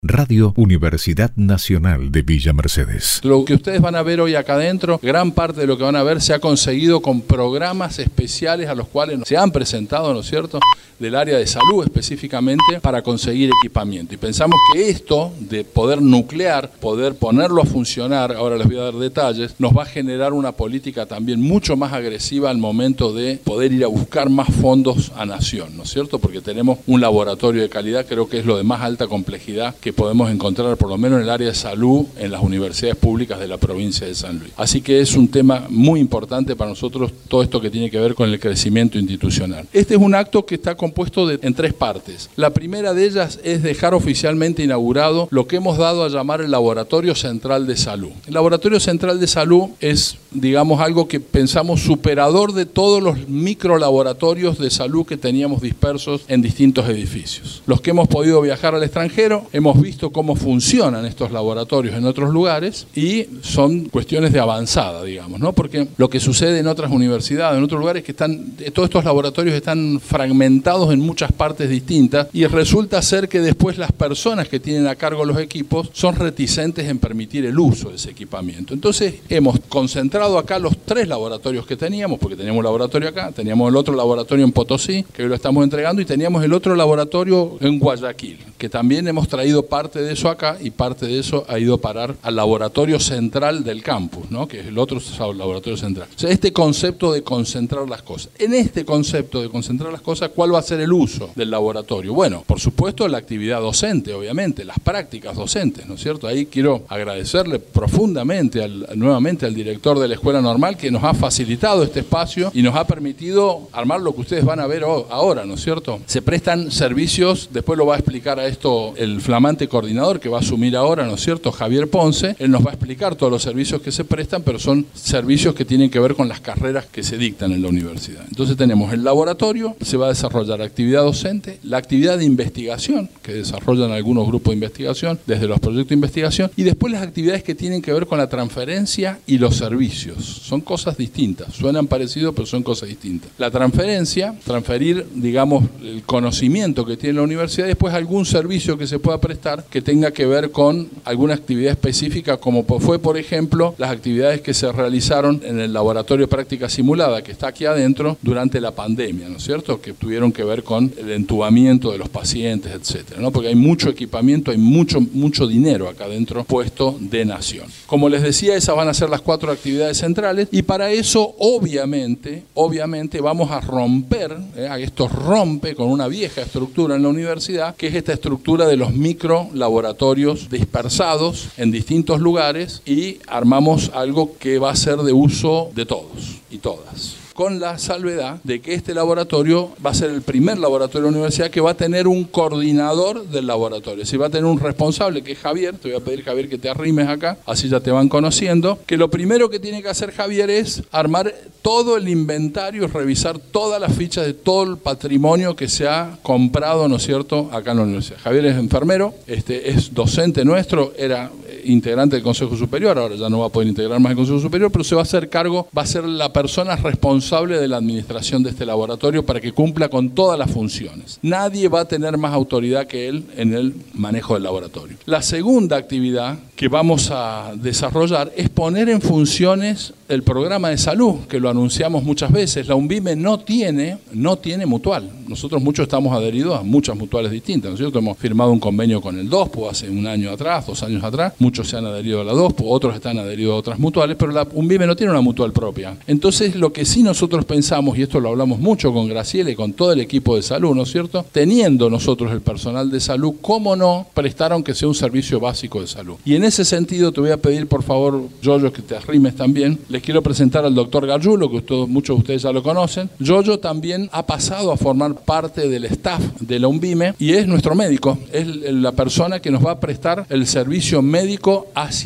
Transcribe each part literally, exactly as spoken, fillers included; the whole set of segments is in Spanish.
Radio Universidad Nacional de Villa Mercedes. Lo que ustedes van a ver hoy acá adentro, gran parte de lo que van a ver se ha conseguido con programas especiales a los cuales se han presentado, ¿no es cierto?, del área de salud específicamente para conseguir equipamiento. Y pensamos que esto de poder nuclear, poder ponerlo a funcionar, ahora les voy a dar detalles, nos va a generar una política también mucho más agresiva al momento de poder ir a buscar más fondos a nación, ¿no es cierto?, porque tenemos un laboratorio de calidad, creo que es lo de más alta complejidad que podemos encontrar por lo menos en el área de salud en las universidades públicas de la provincia de San Luis. Así que es un tema muy importante para nosotros todo esto que tiene que ver con el crecimiento institucional. Este es un acto que está compuesto de, en tres partes. La primera de ellas es dejar oficialmente inaugurado lo que hemos dado a llamar el Laboratorio Central de Salud. El Laboratorio Central de Salud es, digamos, algo que pensamos superador de todos los microlaboratorios de salud que teníamos dispersos en distintos edificios. Los que hemos podido viajar al extranjero, hemos visto cómo funcionan estos laboratorios en otros lugares y son cuestiones de avanzada, digamos, ¿no? Porque lo que sucede en otras universidades, en otros lugares, que están, todos estos laboratorios están fragmentados en muchas partes distintas y resulta ser que después las personas que tienen a cargo los equipos son reticentes en permitir el uso de ese equipamiento. Entonces hemos concentrado acá los tres laboratorios que teníamos, porque teníamos un laboratorio acá, teníamos el otro laboratorio en Potosí, que hoy lo estamos entregando, y teníamos el otro laboratorio en Guayaquil, que también hemos traído parte de eso acá y parte de eso ha ido a parar al laboratorio central del campus, ¿no?, que es el otro laboratorio central. O sea, este concepto de concentrar las cosas. En este concepto de concentrar las cosas, ¿cuál va a ser el uso del laboratorio? Bueno, por supuesto la actividad docente, obviamente, las prácticas docentes, ¿no es cierto? Ahí quiero agradecerle profundamente al, nuevamente al director de la Escuela Normal que nos ha facilitado este espacio y nos ha permitido armar lo que ustedes van a ver ahora, ¿no es cierto? Se prestan servicios, después lo va a explicar a esto el flamante coordinador que va a asumir ahora, ¿no es cierto?, Javier Ponce. Él nos va a explicar todos los servicios que se prestan, pero son servicios que tienen que ver con las carreras que se dictan en la universidad. Entonces tenemos el laboratorio, se va a desarrollar actividad docente, la actividad de investigación, que desarrollan algunos grupos de investigación, desde los proyectos de investigación, y después las actividades que tienen que ver con la transferencia y los servicios. Son cosas distintas, suenan parecidos, pero son cosas distintas. La transferencia, transferir, digamos, el conocimiento que tiene la universidad, y después algún servicio que se pueda prestar que tenga que ver con alguna actividad específica, como fue, por ejemplo, las actividades que se realizaron en el laboratorio de práctica simulada, que está aquí adentro, durante la pandemia, ¿no es cierto?, que tuvieron que ver con el entubamiento de los pacientes, etcétera, ¿no?, porque hay mucho equipamiento, hay mucho, mucho dinero acá adentro puesto de nación. Como les decía, esas van a ser las cuatro actividades centrales, y para eso, obviamente, obviamente vamos a romper, ¿eh? esto rompe con una vieja estructura en la universidad, que es esta estructura de los micro laboratorios dispersados en distintos lugares, y armamos algo que va a ser de uso de todos y todas, con la salvedad de que este laboratorio va a ser el primer laboratorio de la universidad que va a tener un coordinador del laboratorio. Si va a tener un responsable, que es Javier. Te voy a pedir, Javier, que te arrimes acá, así ya te van conociendo. Que lo primero que tiene que hacer Javier es armar todo el inventario, revisar todas las fichas de todo el patrimonio que se ha comprado, ¿no es cierto?, acá en la universidad. Javier es enfermero, este, es docente nuestro, era integrante del Consejo Superior, ahora ya no va a poder integrar más el Consejo Superior, pero se va a hacer cargo, va a ser la persona responsable de la administración de este laboratorio para que cumpla con todas las funciones. Nadie va a tener más autoridad que él en el manejo del laboratorio. La segunda actividad que vamos a desarrollar es poner en funciones el programa de salud, que lo anunciamos muchas veces. La UNVIME no tiene, no tiene mutual. Nosotros muchos estamos adheridos a muchas mutuales distintas, ¿no es cierto? Hemos firmado un convenio con el DOSPO hace un año atrás, dos años atrás. Muchos se han adherido a la DOSPO, otros están adheridos a otras mutuales, pero la UNVIME no tiene una mutual propia. Entonces, lo que sí nosotros pensamos, y esto lo hablamos mucho con Graciela y con todo el equipo de salud, ¿no es cierto?, teniendo nosotros el personal de salud, ¿cómo no prestar aunque sea un servicio básico de salud? Y en ese sentido te voy a pedir, por favor, Yoyo, que te arrimes también. Les quiero presentar al doctor Gargiulo, que usted, muchos de ustedes ya lo conocen. Yoyo también ha pasado a formar parte del staff de la UNVIME y es nuestro médico, es la persona que nos va a prestar el servicio médico hacia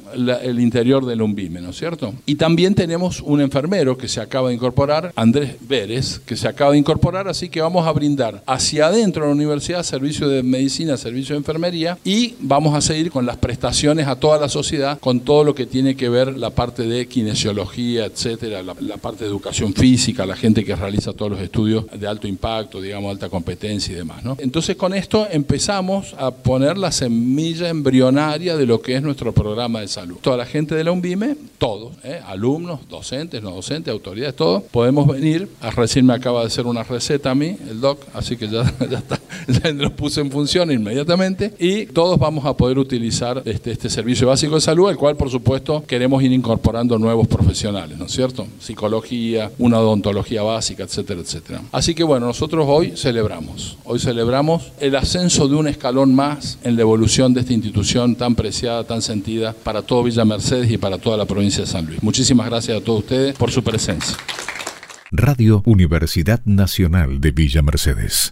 la, el interior del UNVIME, ¿no es cierto? Y también tenemos un enfermero que se acaba de incorporar, Andrés Vélez, que se acaba de incorporar, así que vamos a brindar hacia adentro de la universidad servicio de medicina, servicio de enfermería, y vamos a seguir con las prestaciones a toda la sociedad, con todo lo que tiene que ver la parte de kinesiología, etcétera, la, la parte de educación física, la gente que realiza todos los estudios de alto impacto, digamos, alta competencia y demás, ¿no? Entonces, con esto empezamos a poner la semilla embrionaria de lo que es nuestro programa de salud. Toda la gente de la UNVIME, todos, ¿eh? alumnos, docentes, no docentes, autoridades, todos, podemos venir. A recién me acaba de hacer una receta a mí, el doc, así que ya, ya está, ya lo puse en función inmediatamente, y todos vamos a poder utilizar este, este servicio básico de salud, al cual, por supuesto, queremos ir incorporando nuevos profesionales, ¿no es cierto? Psicología, una odontología básica, etcétera, etcétera. Así que, bueno, nosotros hoy celebramos, hoy celebramos el ascenso de un escalón más en la evolución de esta institución tan preciada, tan sentida para todo Villa Mercedes y para toda la provincia de San Luis. Muchísimas gracias a todos ustedes por su presencia. Radio Universidad Nacional de Villa Mercedes.